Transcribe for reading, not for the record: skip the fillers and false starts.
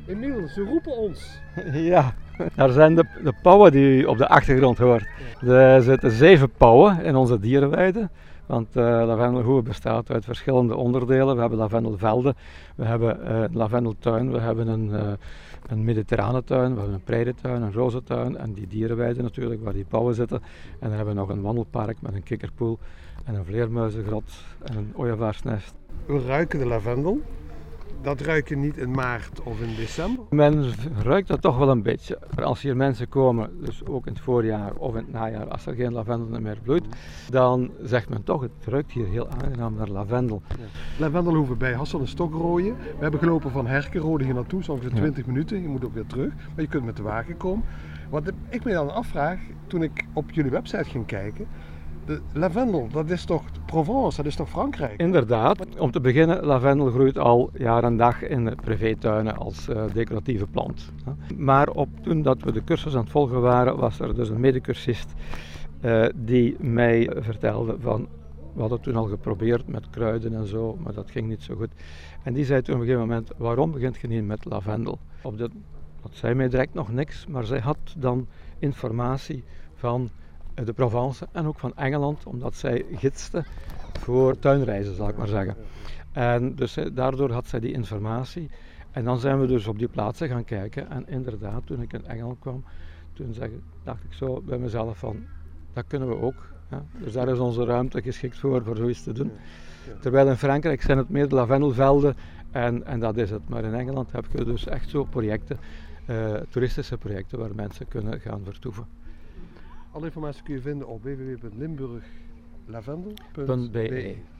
Emiel, ze roepen ons. Ja, daar zijn de pauwen die u op de achtergrond hoort. Er zitten 7 pauwen in onze dierenweide. Want lavendelhoeve bestaat uit verschillende onderdelen. We hebben lavendelvelden, we hebben een lavendeltuin, we hebben een mediterrane tuin, we hebben een preidetuin, een rozentuin en die dierenweide natuurlijk, waar die pauwen zitten. En dan hebben we nog een wandelpark met een kikkerpoel en een vleermuizengrot en een ooievaarsnest. We ruiken de lavendel. Dat ruik je niet in maart of in december? Men ruikt dat toch wel een beetje. Als hier mensen komen, dus ook in het voorjaar of in het najaar, als er geen lavendel meer bloeit, dan zegt men toch, het ruikt hier heel aangenaam naar lavendel. Ja. Lavendelhoeve bij Hassel en Stokroje. We hebben gelopen van Herkenrode hier naartoe, zo ongeveer 20 minuten. Je moet ook weer terug, maar je kunt met de wagen komen. Wat ik me dan afvraag, toen ik op jullie website ging kijken, de lavendel, dat is toch Provence, dat is toch Frankrijk? Inderdaad. Om te beginnen, lavendel groeit al jaar en dag in privétuinen als decoratieve plant. Maar toen dat we de cursus aan het volgen waren, was er dus een medecursist die mij vertelde van, we hadden toen al geprobeerd met kruiden en zo, maar dat ging niet zo goed. En die zei toen op een gegeven moment, waarom begint je niet met lavendel? Dat zei mij direct nog niks, maar zij had dan informatie van de Provence en ook van Engeland, omdat zij gidste voor tuinreizen, zal ik maar zeggen. En dus daardoor had zij die informatie. En dan zijn we dus op die plaatsen gaan kijken. En inderdaad, toen ik in Engeland kwam, toen dacht ik zo bij mezelf van, dat kunnen we ook. Ja. Dus daar is onze ruimte geschikt voor zoiets te doen. Terwijl in Frankrijk zijn het meer de lavendelvelden en dat is het. Maar in Engeland heb je dus echt zo projecten, toeristische projecten waar mensen kunnen gaan vertoeven. Alle informatie kun je vinden op www.limburglavendel.be.